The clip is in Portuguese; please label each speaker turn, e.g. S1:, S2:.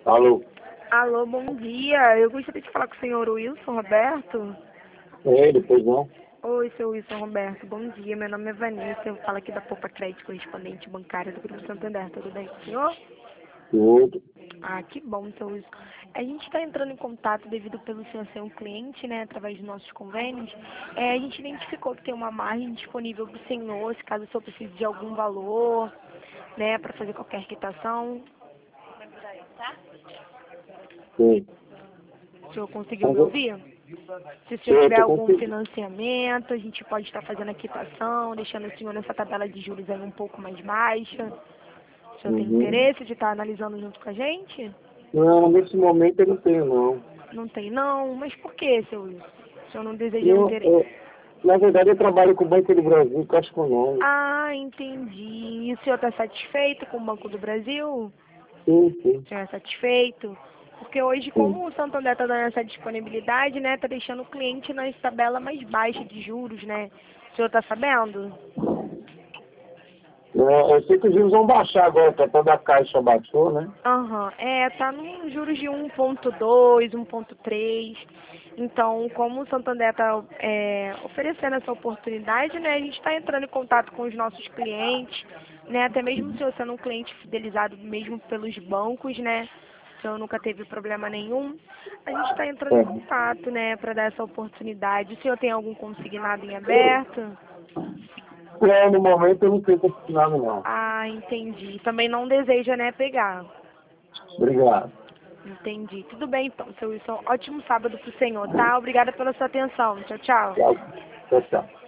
S1: Alô?
S2: Alô, bom dia. Eu gostaria de falar com o senhor Wilson Roberto.
S1: É, depois não.
S2: Oi, seu Wilson Roberto. Bom dia. Meu nome é Vanessa. Eu falo aqui da Poupa Crédito, correspondente bancária do Grupo Santander. Tudo bem com o senhor?
S1: Tudo.
S2: Ah, que bom, seu Wilson. A gente está entrando em contato devido pelo senhor ser um cliente, né, através dos nossos convênios. A gente identificou que tem uma margem disponível para o senhor, se caso o senhor precise de algum valor, né, para fazer qualquer quitação.
S1: Sim.
S2: O senhor conseguiu me ouvir? Se o senhor
S1: Eu
S2: tiver
S1: tô
S2: algum
S1: contigo.
S2: financiamento, a gente pode estar fazendo a quitação, deixando o senhor nessa tabela de juros aí um pouco mais baixa. O senhor tem
S1: Uhum.
S2: interesse de estar analisando junto com a gente?
S1: Não, nesse momento eu não tenho, não.
S2: Não tem não? Mas por que, seu Wilson? O senhor não deseja um
S1: Eu,
S2: interesse?
S1: eu- na verdade, eu trabalho com o Banco do Brasil, Caixa Econômica.
S2: Ah, entendi. E o senhor está satisfeito com o Banco do Brasil?
S1: Sim, sim,
S2: O senhor é satisfeito? Porque hoje,
S1: sim.
S2: como o Santander está dando essa disponibilidade, né, está deixando o cliente na tabela mais baixa de juros, né? O senhor está sabendo?
S1: Eu sei que os juros vão baixar agora, que toda a Caixa baixou, né?
S2: Aham, tá nos juros de 1,2, 1,3. Então, como o Santander está oferecendo essa oportunidade, né, a gente está entrando em contato com os nossos clientes, né, até mesmo se você sendo um cliente fidelizado mesmo pelos bancos, né, o senhor nunca teve problema nenhum, a gente está entrando em
S1: É.
S2: contato, né, para dar essa oportunidade. O senhor tem algum consignado em aberto?
S1: No momento eu não tenho consignado, não.
S2: Ah, entendi. Também não deseja, né, pegar.
S1: Obrigado.
S2: Entendi. Tudo bem, então, seu Wilson. Ótimo sábado pro senhor, tá? Obrigada pela sua atenção. Tchau, tchau.
S1: Tchau, tchau. Tchau.